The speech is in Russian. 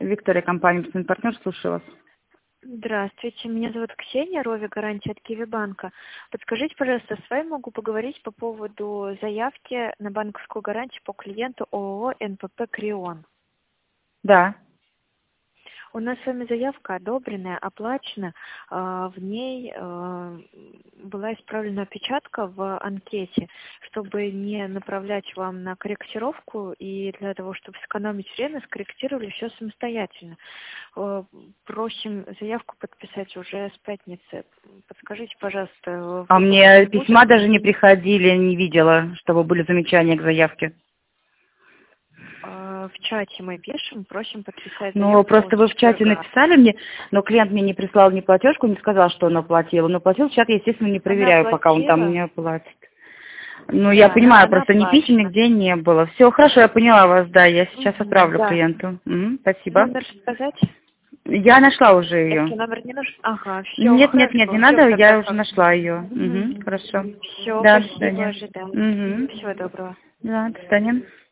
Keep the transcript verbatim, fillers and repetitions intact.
Виктория, компания «Партнер», слушаю вас. Здравствуйте, меня зовут Ксения, Рови, гарантия от Киви-банка. Подскажите, пожалуйста, с вами могу поговорить по поводу заявки на банковскую гарантию по клиенту ООО эн пэ пэ «Крион». Да. У нас с вами заявка одобренная, оплачена. В ней была исправлена опечатка в анкете, чтобы не направлять вам на корректировку и для того, чтобы сэкономить время, скорректировали все самостоятельно. Просим заявку подписать уже с пятницы. Подскажите, пожалуйста. А мне письма даже не приходили, не видела, чтобы были замечания к заявке. В чате мы пишем, просим подписать заявку. Ну, просто вы в чате написали мне, но клиент мне не прислал ни платежку, не сказал, что он оплатил. Но платил, чат я, естественно, не проверяю, пока он там не оплатит. Ну, да, я понимаю, просто ни писем нигде не было. Все, хорошо, я поняла вас, да, я сейчас угу, отправлю да. клиенту. Угу, спасибо. Номер сказать? Я нашла уже ее. Номер не нужен? Ага, все. Нет, хорошо, нет, нет, не все, надо, я хорошо. уже нашла ее. Угу, Угу. хорошо. Все, да, спасибо, ожидаем. Угу. Всего доброго. Да, до свидания.